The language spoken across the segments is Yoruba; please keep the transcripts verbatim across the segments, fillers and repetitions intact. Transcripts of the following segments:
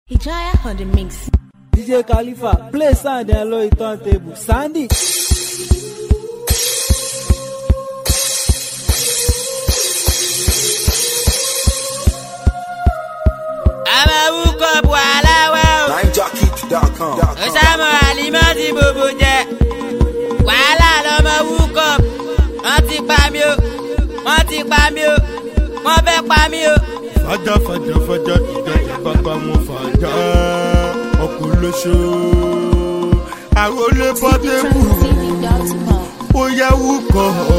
Hijaya on the mix. D J Khalifa, play sound and low turntable. Sandy. I'm a wook up while I will. nine jockey dot com. Osama Alimati Boboje. While I'm a wook up. Auntie Pamio. Auntie Pamio. Mon père Pamio. Fada, fada, fada, ida, papa, mon fada. Okule show. I roll a bottle. Oh, yeah, wook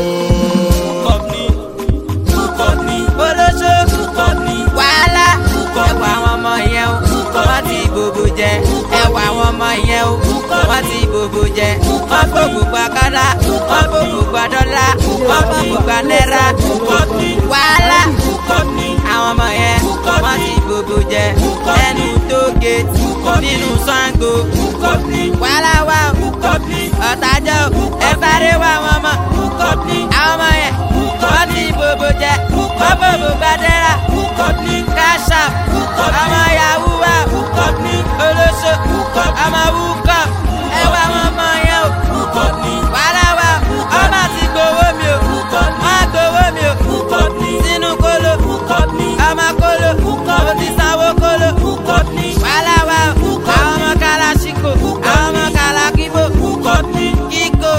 up. Wook up me. Bolo show. Wook up me. While ẹwà àwọn ọmọ yẹn o wọ́n ti bòbò jẹ ẹwà àwọn ọmọ yẹn o wọ́n ti bòbò jẹ wọ́n gbogbo gba kọ́lá wọ́n gbogbo gba dọ́là wọ́n gbogbo gba náírà wàhálà àwọn ọmọ yẹn wọ́n ti bòbò jẹ ẹnu tó géètì nínú Ṣàngó wàhálà wà ọ̀tàjọ́ ẹ sáré wà wọ́n mọ́ àwọn ọmọ yẹn wọ́n ti bòbò jẹ wọ́n gbogbo gba náírà cash up ọmọ yahoo wa olóṣò ọmọ wúkọ ẹwà wọn mọ yẹn o wàhálà wa ọmọ ti gbowó mi o wọn gbowó mi o sínú kóló ọmọ kóló o ti sanwó kóló wàhálà wa àwọn ọmọ kalashiko àwọn ọmọ kalakibo kíkó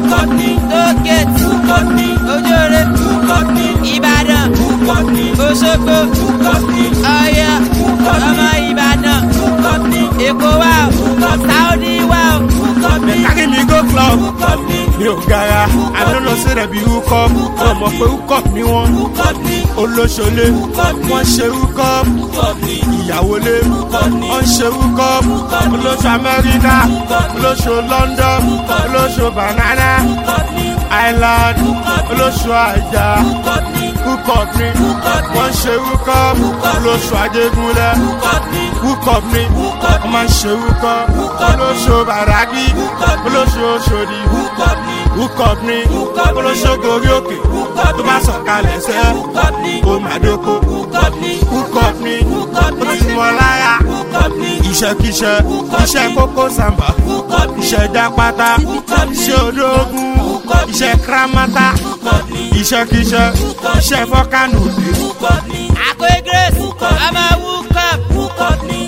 tókètì ojúore Ìbàdàn Òṣogbo Ọ̀yọ́ ọmọ Ìbàdàn Èkó wà ó Saudi wà ó. Carry me go club. Mi ò gara. I don't know say dem be hook up. Wọ́n mọ̀ pé hook up ni wọ́n. Olóṣòlé. Wọ́n ṣe hook up. Ìyàwó lé. Wọ́n ṣe hook up. Olóṣò Amẹ́ríkà. Olóṣò London. Olóṣò Banana Island. Olóṣò Àjà. Hook up ni. Wọ́n ṣe hook up. Olóṣò Ajégúnlẹ̀. Hook up ni. Wọ́n máa ń ṣe hook up. Olóṣò Bàràgì. Olóṣò Ṣòdì. Hook up ni. Olóṣò gorí òkè. Tó bá sọ̀kalẹ̀ sẹ́. Ó máa dóko. Hook up ni. Ó ti mọ láyà. Iṣẹ́kíṣẹ́. Iṣẹ́ kókó sàmbà. Iṣẹ́ jápátá. Iṣẹ́ ológun. Iṣẹ́ kírámátá. Iṣẹ́kíṣẹ́. Iṣẹ́ fọ́kànù. Àkóyè Grace ọmọ wook up